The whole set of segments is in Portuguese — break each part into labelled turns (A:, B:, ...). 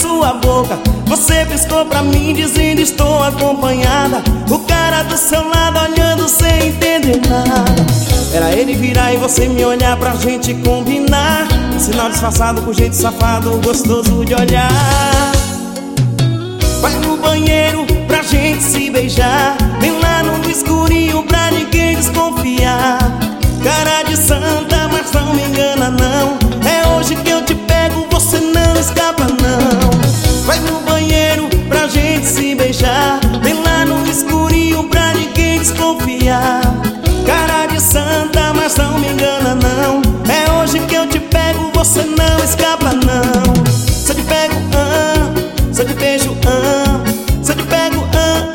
A: sua boca. Você piscou pra mim dizendo estou acompanhada. O cara do seu lado olhando sem entender nada. Era ele virar e você me olhar pra gente combinar. Um sinal disfarçado com jeito safado, gostoso de olhar. Vai no banheiro pra gente se beijar. Vem lá no escurinho pra ninguém desconfiar. Cara de santa, mas não me engana não. É hoje que eu te pego, você não escapa não. Vai no banheiro pra gente se beijar. Vem lá no escurinho pra ninguém desconfiar. Cara de santa, mas não me engana não. É hoje que eu te pego, você não escapa não. Se eu te pego, se eu te beijo, se eu te pego,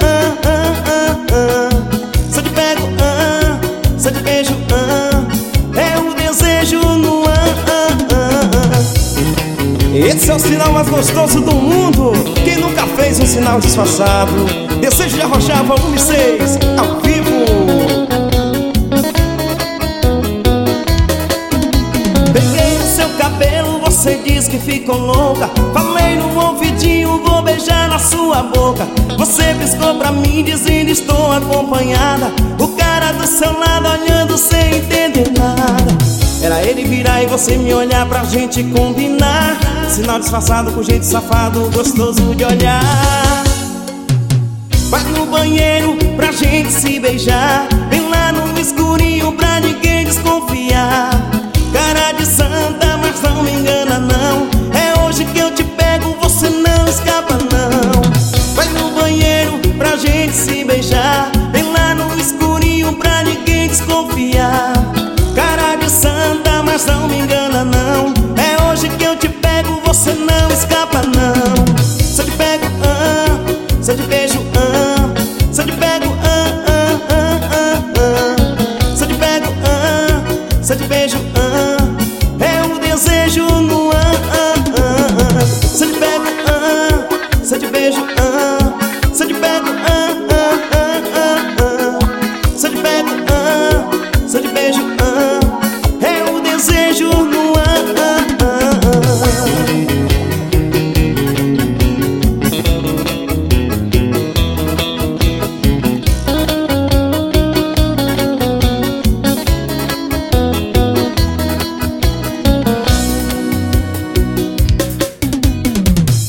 A: se eu te pego, se eu te beijo, é o desejo no Esse é o sinal mais gostoso do mundo. Quem nunca fez um sinal disfarçado? Desejo de Arrochar, volume 6, ao vivo. Peguei no seu cabelo, você diz que ficou louca. Falei no ouvidinho, vou beijar na sua boca. Você piscou pra mim dizendo estou acompanhada. O cara do seu lado olhando sem entender nada. Era ele virar e você me olhar pra gente combinar. Sinal disfarçado com jeito safado, gostoso de olhar. Vai no banheiro pra gente se beijar. Vem lá no escurinho pra ninguém desconfiar. Cara de santa,